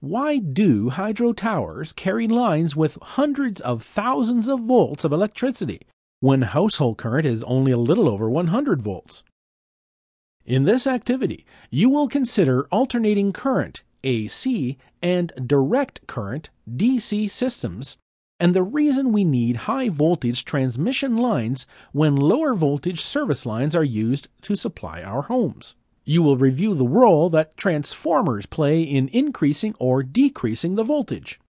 Why do hydro towers carry lines with hundreds of thousands of volts of electricity when household current is only a little over 100 volts? In this activity, you will consider alternating current AC and direct current DC systems and the reason we need high voltage transmission lines when lower voltage service lines are used to supply our homes. You will review the role that transformers play in increasing or decreasing the voltage.